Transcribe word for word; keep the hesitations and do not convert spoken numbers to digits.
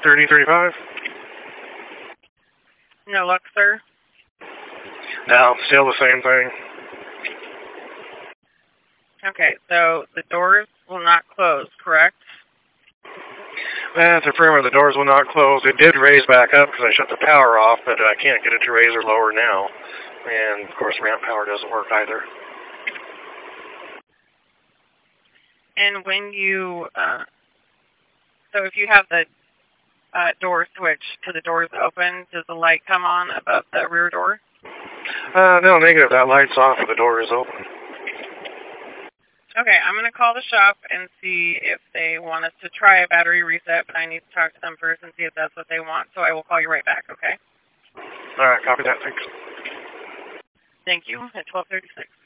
thirty thirty-five? No luck, sir? No, still the same thing. Okay, so the doors will not close, correct? That's affirmative. The doors will not close. It did raise back up because I shut the power off, but I can't get it to raise or lower now. And, of course, ramp power doesn't work either. And when you, uh, so if you have the uh, door switch to the doors open, does the light come on above the rear door? Uh, no, negative. That light's off and the door is open. Okay, I'm going to call the shop and see if they want us to try a battery reset, but I need to talk to them first and see if that's what they want, so I will call you right back, okay? All right, copy that. Thanks. Thank you, at twelve thirty-six.